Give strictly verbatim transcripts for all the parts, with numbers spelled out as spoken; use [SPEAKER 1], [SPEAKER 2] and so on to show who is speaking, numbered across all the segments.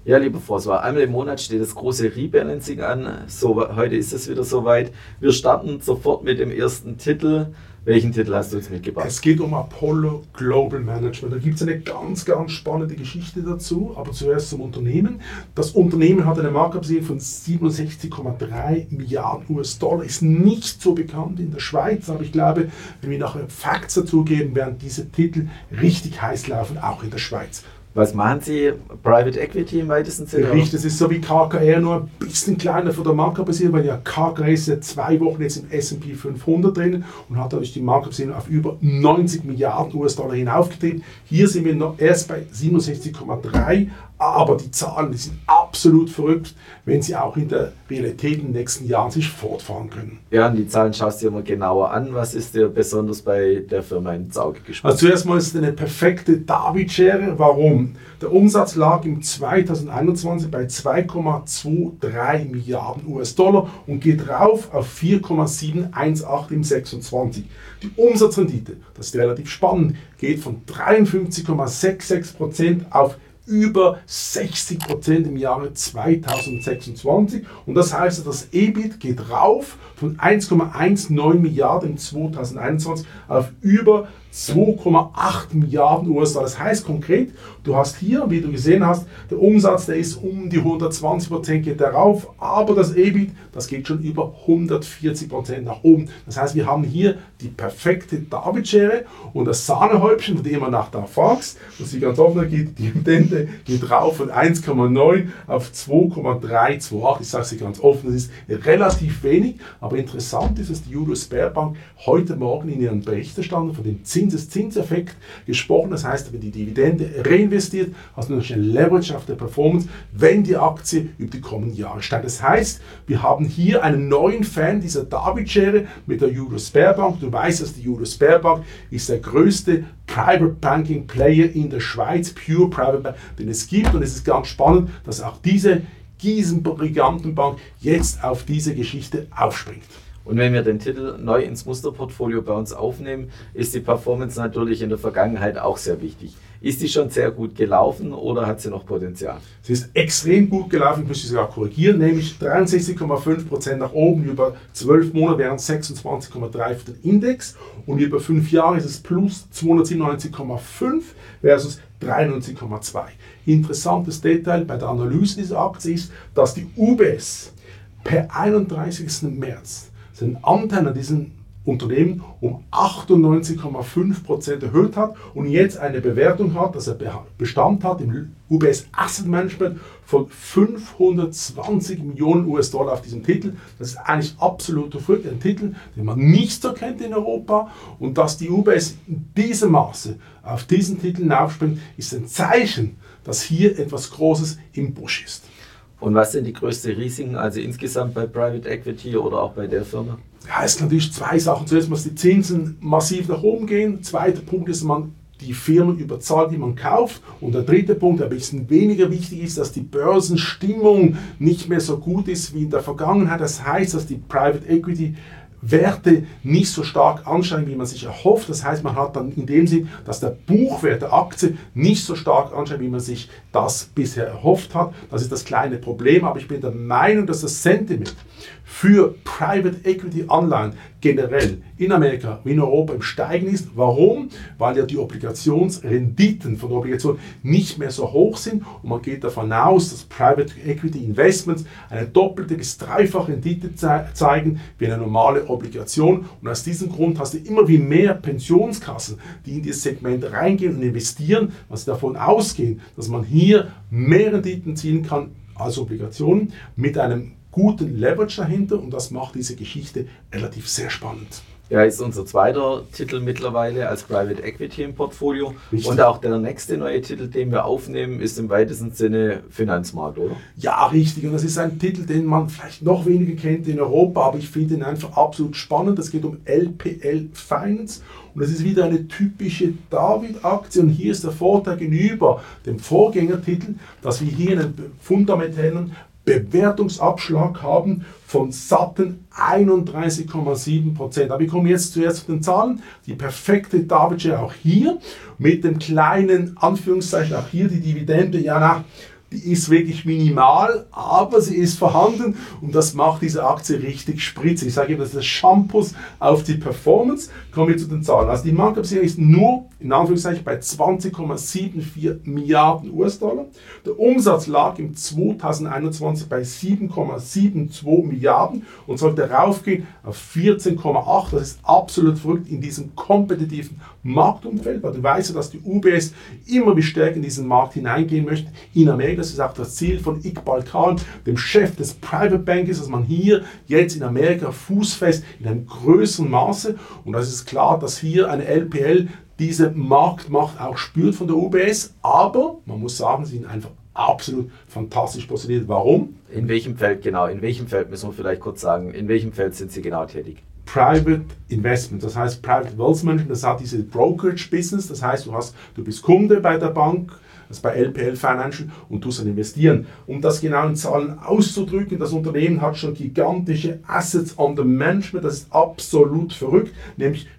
[SPEAKER 1] Ja, lieber François, einmal im Monat steht das große Rebalancing an. So, heute ist es wieder soweit. Wir starten sofort mit dem ersten Titel. Welchen Titel hast du uns mitgebracht?
[SPEAKER 2] Es geht um Apollo Global Management. Da gibt es eine ganz, ganz spannende Geschichte dazu. Aber zuerst zum Unternehmen. Das Unternehmen hat eine Marktkapitalisierung von siebenundsechzig Komma drei Milliarden U S Dollar. Ist nicht so bekannt in der Schweiz. Aber ich glaube, wenn wir nachher Facts dazugeben, werden diese Titel richtig heiß laufen, auch in der Schweiz.
[SPEAKER 1] Was machen Sie? Private Equity im weitesten Sinne?
[SPEAKER 2] Richtig, das ist so wie K K R, nur ein bisschen kleiner von der Marktkapitalisierung, weil ja K K R ist ja zwei Wochen jetzt im S und P fünfhundert drin und hat dadurch die Marktkapitalisierung auf über neunzig Milliarden U S Dollar hinaufgetrieben. Hier sind wir noch erst bei siebenundsechzig Komma drei, aber die Zahlen, die sind absolut verrückt, wenn sie auch in der Realität in den nächsten Jahren sich fortfahren können.
[SPEAKER 1] Ja, und die Zahlen schaust du dir immer genauer an. Was ist dir besonders bei der Firma ins Auge gesprungen?
[SPEAKER 2] Also zuerst mal ist es eine perfekte David-Schere. Warum? Der Umsatz lag im zweitausendeinundzwanzig bei zwei Komma zweiundzwanzig Milliarden U S Dollar und geht rauf auf vier Komma siebenhundertzachtzehn im sechsundzwanzig. Die Umsatzrendite, das ist relativ spannend, geht von dreiundfünfzig Komma sechsundsechzig Prozent auf über sechzig Prozent im Jahre zweitausendsechsundzwanzig und das heißt, das E B I T geht rauf von eins Komma neunzehn Milliarden im zweitausendeinundzwanzig auf über zwei Komma acht Milliarden U S Dollar. Das heißt konkret, du hast hier, wie du gesehen hast, der Umsatz, der ist um die hundertzwanzig Prozent geht der rauf, aber das E B I T, das geht schon über hundertvierzig Prozent nach oben. Das heißt, wir haben hier die perfekte David-Schere und das Sahnehäubchen, von dem man nach da fragst, das ist ganz offen, geht, die Dividende geht rauf von eins Komma neun auf zwei Komma dreihundertachtzig. Ich sage es dir ganz offen, das ist relativ wenig, aber interessant ist, dass die Julius Baer Bank heute Morgen in ihren Berichterstattungen von dem Zinseszinseffekt gesprochen. Das heißt, wenn die Dividende reinvestiert, hast du natürlich eine Leverage auf der Performance, wenn die Aktie über die kommenden Jahre steigt. Das heißt, wir haben hier einen neuen Fan dieser David-Schere mit der Julius Baer Bank. Du weißt, dass die Julius Baer Bank ist der größte Private Banking Player in der Schweiz, Pure Private Bank, den es gibt. Und es ist ganz spannend, dass auch diese Giesen-Gigantenbank jetzt auf diese Geschichte aufspringt.
[SPEAKER 1] Und wenn wir den Titel neu ins Musterportfolio bei uns aufnehmen, ist die Performance natürlich in der Vergangenheit auch sehr wichtig. Ist die schon sehr gut gelaufen oder hat sie noch Potenzial?
[SPEAKER 2] Sie ist extrem gut gelaufen, ich müsste sogar korrigieren, nämlich dreiundsechzig Komma fünf Prozent nach oben, über zwölf Monate wären sechsundzwanzig Komma drei für den Index und über fünf Jahre ist es plus zweihundertsiebenundneunzig Komma fünf versus dreiundneunzig Komma zwei. Interessantes Detail bei der Analyse dieser Aktie ist, dass die U B S per einunddreißigsten März seinen Anteil an diesen Unternehmen um achtundneunzig Komma fünf Prozent erhöht hat und jetzt eine Bewertung hat, dass er Bestand hat im U B S Asset Management von fünfhundertzwanzig Millionen U S Dollar auf diesem Titel. Das ist eigentlich absolut verrückt, ein Titel, den man nicht so kennt in Europa und dass die U B S in diesem Maße auf diesen Titel aufspringt, ist ein Zeichen, dass hier etwas Großes im Busch ist.
[SPEAKER 1] Und was sind die größten Risiken, also insgesamt bei Private Equity oder auch bei der Firma?
[SPEAKER 2] Ja, es sind natürlich zwei Sachen. Zuerst muss die Zinsen massiv nach oben gehen. Zweiter Punkt ist, man die Firmen überzahlt, die man kauft. Und der dritte Punkt, der ein bisschen weniger wichtig ist, dass die Börsenstimmung nicht mehr so gut ist wie in der Vergangenheit. Das heißt, dass die Private Equity Werte nicht so stark ansteigen, wie man sich erhofft. Das heißt, man hat dann in dem Sinn, dass der Buchwert der Aktie nicht so stark ansteigt, wie man sich das bisher erhofft hat. Das ist das kleine Problem, aber ich bin der Meinung, dass das Sentiment für Private Equity Anleihen generell in Amerika wie in Europa im Steigen ist. Warum? Weil ja die Obligationsrenditen von Obligationen nicht mehr so hoch sind und man geht davon aus, dass Private Equity Investments eine doppelte bis dreifache Rendite ze- zeigen wie eine normale Obligation und aus diesem Grund hast du immer wie mehr Pensionskassen, die in dieses Segment reingehen und investieren, was davon ausgehen, dass man hier mehr Renditen ziehen kann als Obligationen mit einem guten Leverage dahinter und das macht diese Geschichte relativ sehr spannend.
[SPEAKER 1] Ja, ist unser zweiter Titel mittlerweile als Private Equity im Portfolio.
[SPEAKER 2] Richtig.
[SPEAKER 1] Und auch der nächste neue Titel, den wir aufnehmen, ist im weitesten Sinne Finanzmarkt, oder?
[SPEAKER 2] Ja, richtig. Und das ist ein Titel, den man vielleicht noch weniger kennt in Europa, aber ich finde ihn einfach absolut spannend. Es geht um L P L Finance und es ist wieder eine typische David-Aktie. Und hier ist der Vorteil gegenüber dem Vorgängertitel, dass wir hier einen fundamentellen Bewertungsabschlag haben von satten einunddreißig Komma sieben Prozent. Aber wir kommen jetzt zuerst zu den Zahlen. Die perfekte David-Schere auch hier mit dem kleinen Anführungszeichen, auch hier die Dividende, ja, na, die ist wirklich minimal, aber sie ist vorhanden und das macht diese Aktie richtig spritzig. Ich sage eben, das ist das Shampoos auf die Performance. Kommen wir zu den Zahlen. Also die Marktkapitalisierung ist nur, in Anführungszeichen, bei zwanzig Komma vierundsiebzig Milliarden U S-Dollar. Der Umsatz lag im zweitausendeinundzwanzig bei sieben Komma zweiundsiebzig Milliarden und sollte raufgehen auf vierzehn Komma acht. Das ist absolut verrückt in diesem kompetitiven Marktumfeld, weil du weißt ja, dass die U B S immer wie stärker in diesen Markt hineingehen möchte. In Amerika, das ist auch das Ziel von Iqbal Khan, dem Chef des Private Bankers, dass man hier jetzt in Amerika fußfest in einem größeren Maße, und das ist klar, dass hier eine L P L diese Marktmacht auch spürt von der U B S, aber man muss sagen, sie sind einfach absolut fantastisch positioniert. Warum?
[SPEAKER 1] In welchem Feld genau? In welchem Feld müssen wir vielleicht kurz sagen, in welchem Feld sind Sie genau tätig?
[SPEAKER 2] Private Investment, das heißt Private Wealth Management, das hat diese Brokerage Business, das heißt, du, hast, du bist Kunde bei der Bank, das ist bei L P L Financial, und tust dann investieren. Um das genau in Zahlen auszudrücken, das Unternehmen hat schon gigantische Assets under Management, das ist absolut verrückt, nämlich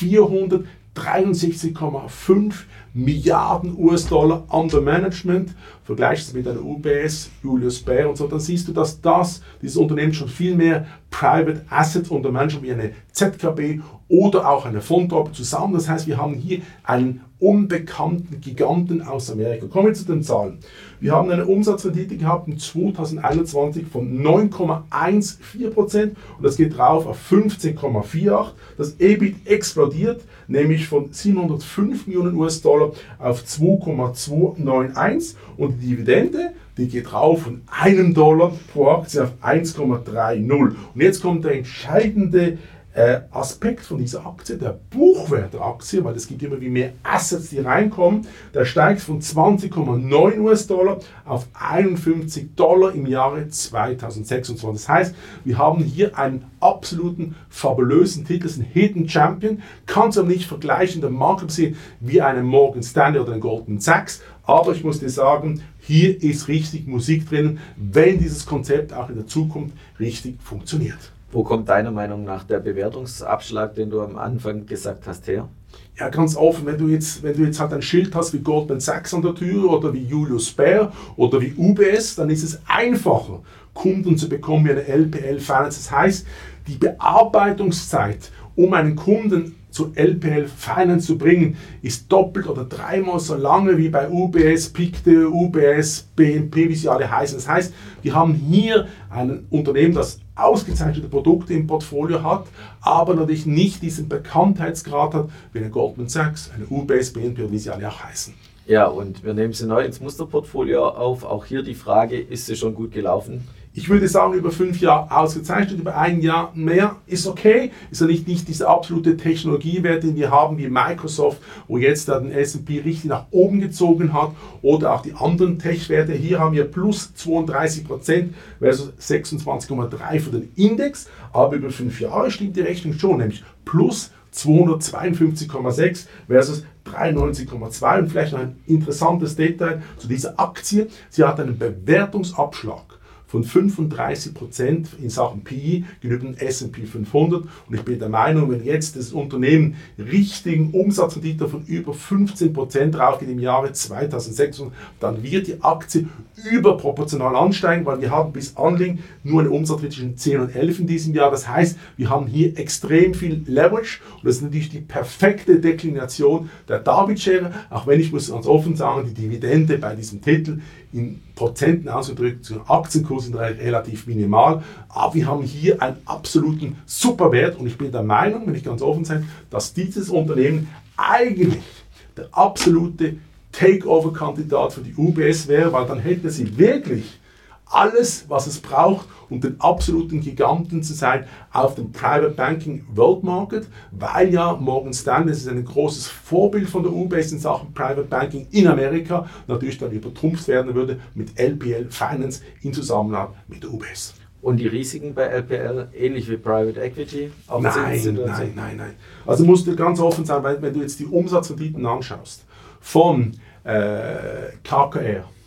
[SPEAKER 2] vierhundertdreiundsechzig Komma fünf Milliarden U S-Dollar under Management. Vergleichst es mit einer U B S, Julius Baer und so, dann siehst du, dass das, dieses Unternehmen schon viel mehr Private Assets under Management wie eine Z K B oder auch eine Fondtruppe zusammen. Das heißt, wir haben hier einen unbekannten Giganten aus Amerika. Kommen wir zu den Zahlen. Wir haben eine Umsatzrendite gehabt im zweitausendeinundzwanzig von neun Komma vierzehn Prozent und das geht rauf auf fünfzehn Komma achtzig. Das E B I T explodiert, nämlich von siebenhundertfünf Millionen U S-Dollar auf zwei Komma zweihundereinundneunzig und die Dividende, die geht rauf von einem Dollar pro Aktie auf eins Komma dreißig. Und jetzt kommt der entscheidende Äh, Aspekt von dieser Aktie, der Buchwert der Aktie, weil es gibt immer wie mehr Assets, die reinkommen, der steigt von zwanzig Komma neun U S-Dollar auf einundfünfzig Dollar im Jahre zweitausendsechsundzwanzig. Das heißt, wir haben hier einen absoluten fabulösen Titel, das ist ein Hidden Champion, kannst du aber nicht vergleichen, der Markt sehen wie einen Morgan Stanley oder einen Goldman Sachs, aber ich muss dir sagen, hier ist richtig Musik drin, wenn dieses Konzept auch in der Zukunft richtig funktioniert.
[SPEAKER 1] Wo kommt deiner Meinung nach der Bewertungsabschlag, den du am Anfang gesagt hast, her?
[SPEAKER 2] Ja, ganz offen, wenn du jetzt, wenn du jetzt halt ein Schild hast wie Goldman Sachs an der Tür oder wie Julius Baer oder wie U B S, dann ist es einfacher, Kunden zu bekommen wie eine L P L Finance. Das heißt, die Bearbeitungszeit, um einen Kunden zu L P L Finance zu bringen, ist doppelt oder dreimal so lange wie bei U B S, Pictet, U B S, B N P, wie sie alle heißen. Das heißt, wir haben hier ein Unternehmen, das ausgezeichnete Produkte im Portfolio hat, aber natürlich nicht diesen Bekanntheitsgrad hat wie eine Goldman Sachs, eine U B S, B N P oder wie sie alle auch heißen.
[SPEAKER 1] Ja, und wir nehmen sie neu ins Musterportfolio auf. Auch hier die Frage, ist sie schon gut gelaufen?
[SPEAKER 2] Ich würde sagen, über fünf Jahre ausgezeichnet, über ein Jahr mehr ist okay. Ist ja nicht, nicht diese absolute Technologiewert, den wir haben wie Microsoft, wo jetzt den S und P richtig nach oben gezogen hat, oder auch die anderen Tech-Werte. Hier haben wir plus zweiunddreißig Prozent versus sechsundzwanzig Komma drei für den Index, aber über fünf Jahre stimmt die Rechnung schon, nämlich plus zweihundertzweiundfünfzig Komma sechs versus dreiundneunzig Komma zwei. Und vielleicht noch ein interessantes Detail zu dieser Aktie. Sie hat einen Bewertungsabschlag von fünfunddreißig Prozent in Sachen P E gegenüber dem S und P fünfhundert. Und ich bin der Meinung, wenn jetzt das Unternehmen richtigen Umsatzrendite von über fünfzehn Prozent raufgeht im Jahre zweitausendsechshundert, dann wird die Aktie überproportional ansteigen, weil wir haben bis Anling nur eine Umsatzrendite zwischen zehn und elf in diesem Jahr. Das heißt, wir haben hier extrem viel Leverage und das ist natürlich die perfekte Deklination der Darbiet-Schere, auch wenn ich muss ganz offen sagen, die Dividende bei diesem Titel in Prozenten ausgedrückt zu Aktienkurs sind relativ minimal, aber wir haben hier einen absoluten Superwert und ich bin der Meinung, wenn ich ganz offen sein, dass dieses Unternehmen eigentlich der absolute Takeover-Kandidat für die U B S wäre, weil dann hätte sie wirklich alles, was es braucht, um den absoluten Giganten zu sein auf dem Private Banking World Market, weil ja Morgan Stanley, das ist ein großes Vorbild von der U B S in Sachen Private Banking in Amerika, natürlich dann übertrumpft werden würde mit L P L Finance in Zusammenarbeit mit der U B S.
[SPEAKER 1] Und die Risiken bei L P L, ähnlich wie Private Equity?
[SPEAKER 2] Nein, nein, nein, nein. Also musst du ganz offen sein, weil wenn du jetzt die Umsatzrenditen anschaust von äh, K K R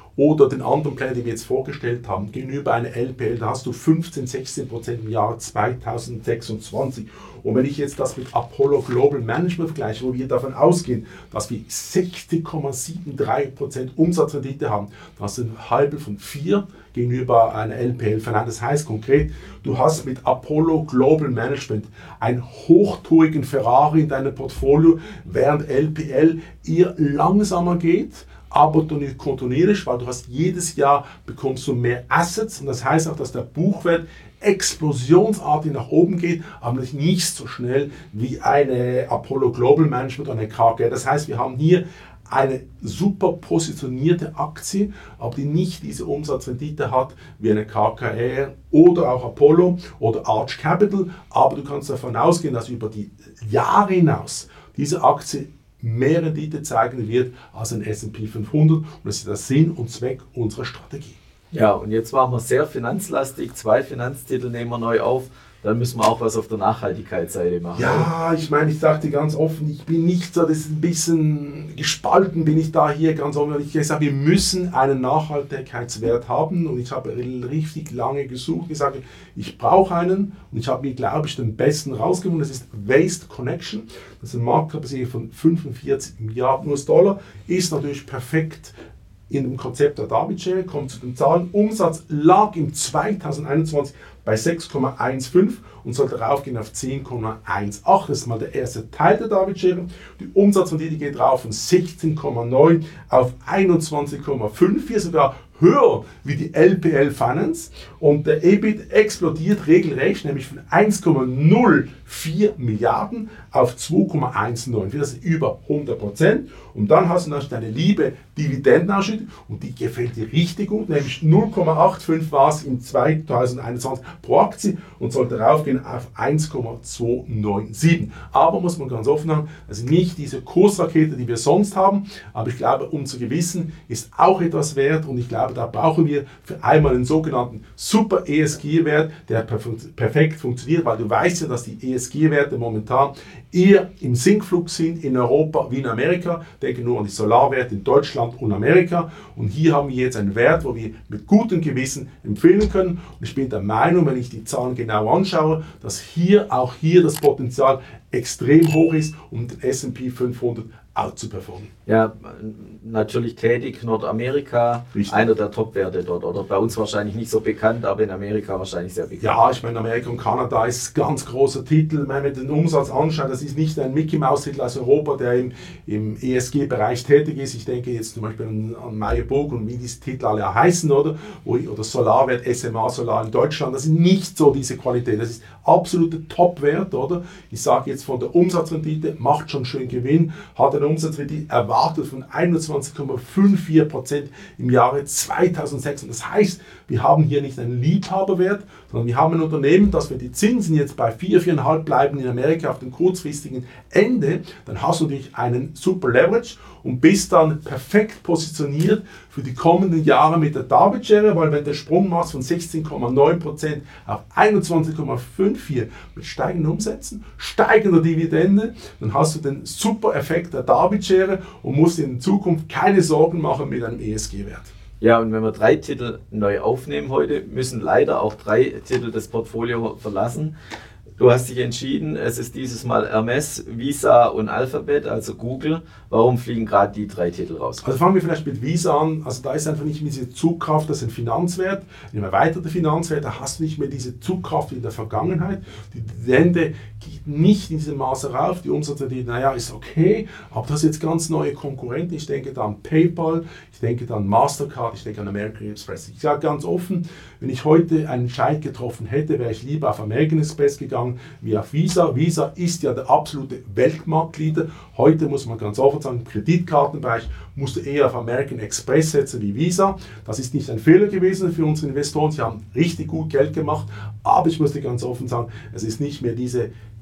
[SPEAKER 2] oder den anderen Player, die wir jetzt vorgestellt haben, gegenüber einer L P L, da hast du fünfzehn, sechzehn Prozent im Jahr zweitausendsechsundzwanzig. Und wenn ich jetzt das mit Apollo Global Management vergleiche, wo wir davon ausgehen, dass wir sechzig Komma drei Prozent Umsatzrendite haben, dann hast du ein halbe von vier gegenüber einer L P L. Das heißt konkret, du hast mit Apollo Global Management einen hochtourigen Ferrari in deinem Portfolio, während L P L eher langsamer geht, aber du nicht kontinuierlich, weil du hast jedes Jahr bekommst du mehr Assets und das heißt auch, dass der Buchwert explosionsartig nach oben geht, aber nicht so schnell wie eine Apollo Global Management oder eine K K R. Das heißt, wir haben hier eine super positionierte Aktie, aber die nicht diese Umsatzrendite hat wie eine K K R oder auch Apollo oder Arch Capital, aber du kannst davon ausgehen, dass über die Jahre hinaus diese Aktie mehr Rendite zeigen wird als ein S und P fünfhundert und das ist der Sinn und Zweck unserer Strategie.
[SPEAKER 1] Ja, und jetzt waren wir sehr finanzlastig, zwei Finanztitel nehmen wir neu auf, dann müssen wir auch was auf der Nachhaltigkeitsseite machen.
[SPEAKER 2] Ja, ich meine, ich sage dir ganz offen, ich bin nicht so, das ist ein bisschen gespalten, bin ich da hier ganz offen. Ich sage, wir müssen einen Nachhaltigkeitswert haben und ich habe richtig lange gesucht, gesagt, ich brauche einen und ich habe mir, glaube ich, den besten rausgefunden, das ist Waste Connection. Das ist ein Marktkapitalisierung von fünfundvierzig Milliarden U S Dollar, ist natürlich perfekt in dem Konzept der David-Share, kommt zu den Zahlen. Umsatz lag im zweitausendeinundzwanzig bei sechs Komma fünfzehn und sollte raufgehen auf zehn Komma achtzehn. Das ist mal der erste Teil der David-Share. Die Umsatzrendite geht rauf von sechzehn Komma neun auf einundzwanzig Komma vierundfünfzig, sogar höher wie die L P L Finance. Und der E B I T explodiert regelrecht, nämlich von eins Komma null vier Milliarden auf zwei Komma neunzehn. Das ist über hundert Prozent. Und dann hast du natürlich deine liebe Dividendenausschüttung und die gefällt dir richtig gut, nämlich null Komma fünfundachtzig war es im zweitausendeinundzwanzig pro Aktie und sollte raufgehen auf eins Komma zweihundertsiebenundneunzig. Aber muss man ganz offen sagen, das ist nicht diese Kursrakete, die wir sonst haben, aber ich glaube, unser Gewissen ist auch etwas wert und ich glaube, da brauchen wir für einmal einen sogenannten Super E S G-Wert, der perfekt funktioniert, weil du weißt ja, dass die E S G-Werte momentan eher im Sinkflug sind in Europa wie in Amerika. Denke nur an die Solarwerte in Deutschland und Amerika. Und hier haben wir jetzt einen Wert, wo wir mit gutem Gewissen empfehlen können. Und ich bin der Meinung, wenn ich die Zahlen genau anschaue, dass hier auch hier das Potenzial extrem hoch ist, um den S und P fünfhundert outzuperformen.
[SPEAKER 1] Ja, natürlich tätig Nordamerika,
[SPEAKER 2] Richtig.
[SPEAKER 1] Einer der Top-Werte dort. Oder bei uns wahrscheinlich nicht so bekannt, aber in Amerika wahrscheinlich sehr bekannt.
[SPEAKER 2] Ja, ich meine, Amerika und Kanada ist ein ganz großer Titel. Ich meine, wenn du den Umsatz anschaust, das ist nicht ein Mickey-Maus-Titel aus Europa, der im, im E S G-Bereich tätig ist. Ich denke jetzt zum Beispiel an, an Meyer Burger und wie diese Titel alle heißen, oder? Oder Solarwert, S M A Solar in Deutschland. Das ist nicht so diese Qualität. Das ist absoluter Top-Wert, oder? Ich sage jetzt von der Umsatzrendite, macht schon schön Gewinn, hat eine Umsatzrendite erwartet von einundzwanzig Komma vierundfünfzig Prozent im Jahre zweitausendsechs. Und das heißt, wir haben hier nicht einen Liebhaberwert, sondern wir haben ein Unternehmen, dass wir die Zinsen jetzt bei vier, vier Komma fünf bleiben in Amerika auf dem kurzfristigen Ende, dann hast du natürlich einen super Leverage und bist dann perfekt positioniert für die kommenden Jahre mit der David-Share, weil wenn der Sprung machst von sechzehn Komma neun Prozent auf einundzwanzig Komma fünfundfünfzig mit steigenden Umsätzen, steigender Dividende, dann hast du den super Effekt der David-Share und musst in Zukunft keine Sorgen machen mit einem E S G-Wert.
[SPEAKER 1] Ja, und wenn wir drei Titel neu aufnehmen heute, müssen leider auch drei Titel das Portfolio verlassen. Du hast dich entschieden, es ist dieses Mal Hermes, Visa und Alphabet, also Google. Warum fliegen gerade die drei Titel raus?
[SPEAKER 2] Also fangen wir vielleicht mit Visa an. Also da ist einfach nicht mehr diese Zugkraft, das ist ein Finanzwert, ein erweiterter Finanzwert, da hast du nicht mehr diese Zugkraft wie in der Vergangenheit. Die Dividende geht nicht in diesem Maße rauf, die Umsatzrendite, naja, ist okay, aber das ist jetzt ganz neue Konkurrenten. Ich denke da an PayPal, ich denke da an Mastercard, ich denke an American Express. Ich sage ganz offen, wenn ich heute einen Entscheid getroffen hätte, wäre ich lieber auf American Express gegangen wie auf Visa. Visa ist ja der absolute Weltmarktleader. Heute muss man ganz offen sagen, im Kreditkartenbereich musst du eher auf American Express setzen wie Visa. Das ist nicht ein Fehler gewesen für unsere Investoren. Sie haben richtig gut Geld gemacht, aber ich muss dir ganz offen sagen, es ist nicht mehr diese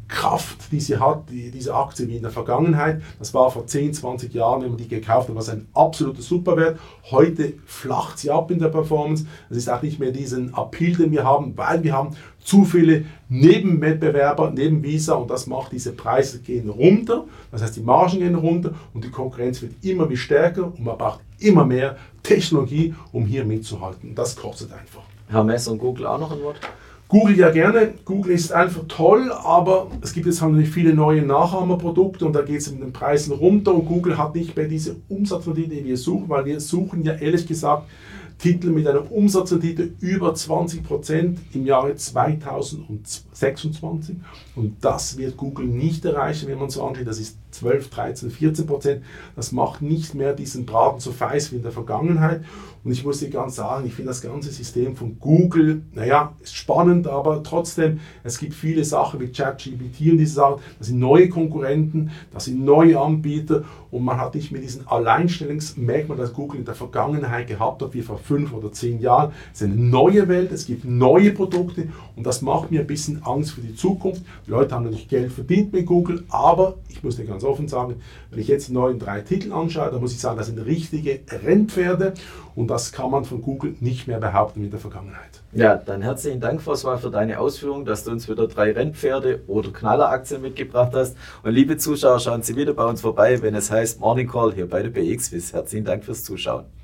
[SPEAKER 2] Kraft, die sie hat, die, diese Aktie wie in der Vergangenheit. Das war vor zehn, zwanzig Jahren, wenn man die gekauft hat, war es ein absoluter Superwert. Heute flacht sie ab in der Performance. Es ist auch nicht mehr diesen Appeal, den wir haben, weil wir haben zu viele Nebenwettbewerber, neben Visa, und das macht diese Preise gehen runter. Das heißt, die Margen gehen runter und die Konkurrenz wird immer wie stärker und man braucht immer mehr Technologie, um hier mitzuhalten. Das kostet einfach.
[SPEAKER 1] Hermes und Google auch noch ein Wort?
[SPEAKER 2] Google ja gerne. Google ist einfach toll, aber es gibt jetzt halt natürlich viele neue Nachahmerprodukte und da geht es mit den Preisen runter und Google hat nicht mehr diese Umsatzrendite, die wir suchen, weil wir suchen ja ehrlich gesagt Titel mit einer Umsatzrendite über zwanzig Prozent im Jahre zweitausendsechsundzwanzig und das wird Google nicht erreichen, wenn man so angeht, das ist zwölf, dreizehn, vierzehn Prozent. Das macht nicht mehr diesen Braten so feiß wie in der Vergangenheit. Und ich muss dir ganz sagen, ich finde das ganze System von Google, naja, ist spannend, aber trotzdem, es gibt viele Sachen wie ChatGPT und diese Sachen, das sind neue Konkurrenten, das sind neue Anbieter und man hat nicht mehr diesen Alleinstellungsmerkmal, das Google in der Vergangenheit gehabt hat, wie vor fünf oder zehn Jahren. Es ist eine neue Welt, es gibt neue Produkte und das macht mir ein bisschen Angst für die Zukunft. Die Leute haben natürlich Geld verdient mit Google, aber ich muss dir ganz offen sagen, wenn ich jetzt die neuen drei Titel anschaue, dann muss ich sagen, das sind richtige Rennpferde und das kann man von Google nicht mehr behaupten in der Vergangenheit.
[SPEAKER 1] Ja, dann herzlichen Dank, François, für deine Ausführungen, dass du uns wieder drei Rennpferde oder Knalleraktien mitgebracht hast. Und liebe Zuschauer, schauen Sie wieder bei uns vorbei, wenn es heißt Morning Call hier bei der B X Wiss. Herzlichen Dank fürs Zuschauen.